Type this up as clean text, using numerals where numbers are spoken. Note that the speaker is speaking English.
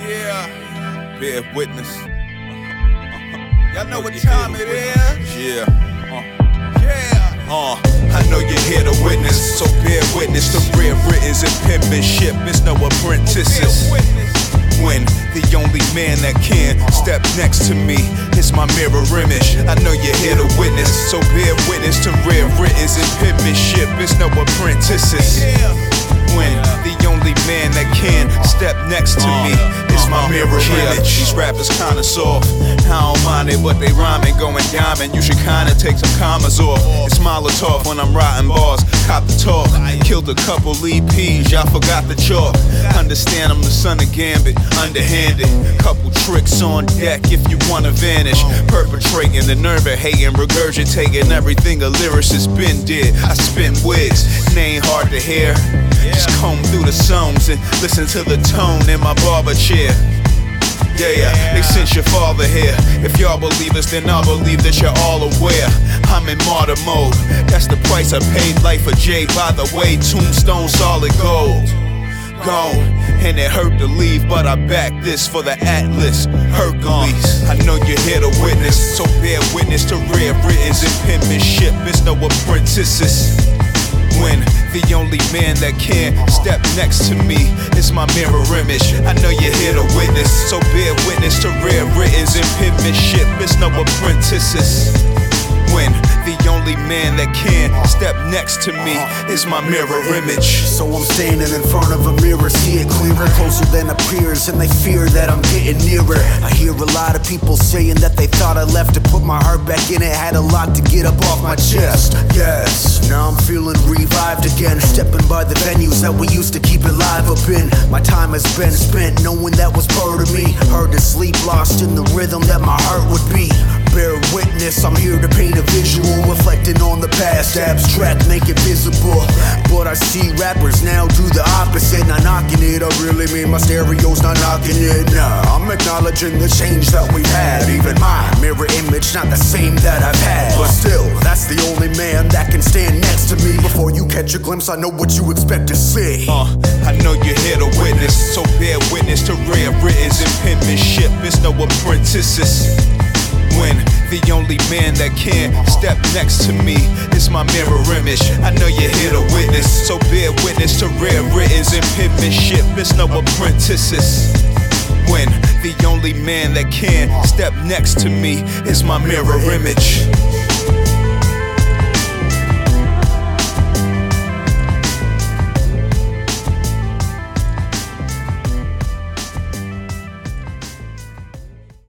Yeah, bear witness. y'all know what time it is. Yeah. Yeah. I know you're here to witness, so bear witness to rare writtens and penmanship. It's no apprentices. When the only man that can step next to me is my mirror image. I know you're here to witness, so bear witness to rare writtens and penmanship. It's no apprentices. When the only man that can step next to me is my mirror image. These rappers kinda soft, I don't mind it, but they rhyming, going diamond. You should kinda take some commas off. It's Molotov when I'm writing bars, cop the talk. Killed a couple EPs, y'all forgot the chalk. Understand I'm the son of Gambit, underhanded. Couple tricks on deck if you wanna vanish. Perpetrating the nerve of hating, regurgitating everything a lyricist been did. I spin wigs, and they ain't hard to hear. Just comb through the songs and listen to the tone in my barber chair. Yeah, they sent your father here. If y'all believe us, then I'll believe that you're all aware. I'm in martyr mode. That's the price I paid. Life for Jay, by the way. Tombstone, solid gold. Gone, and it hurt to leave, but I back this for the Atlas Hercules. I know you're here to witness, so bear witness to rare writtens and penmanship. It's no apprentices. When the only man that can step next to me is my mirror image. I know you're here to witness, so bear witness to rare writtens and penmanship. It's no apprentices. When the only man that can step next to me is my mirror image. So I'm standing in front of a mirror, see it clearer, closer than appears, and they fear that I'm getting nearer. I hear a lot of people saying that they thought I left to put my heart back in it, had a lot to get up off my chest. Yes, now I'm feeling revived again, stepping by the venues that we used to keep it live up in. My time has been spent knowing that was part of me, hard to sleep, lost in the rhythm that my heart would be. Bear witness, I'm here to paint a visual, reflecting on the past, abstract, make it visible. But I see rappers now do the opposite, not knocking it, I really mean my stereo's not knocking it. Nah, I'm acknowledging the change that we've had. Even my mirror image, not the same that I've had. But still, that's the only man that can stand next to me. Before you catch a glimpse, I know what you expect to see. I know you're here to witness, so bear witness to rare writtens and penmanship. It's no apprentices. When the only man that can step next to me is my mirror image. I know you're here to witness, so bear witness to rare writtens and penmanship. It's no apprentices. When the only man that can step next to me is my mirror image.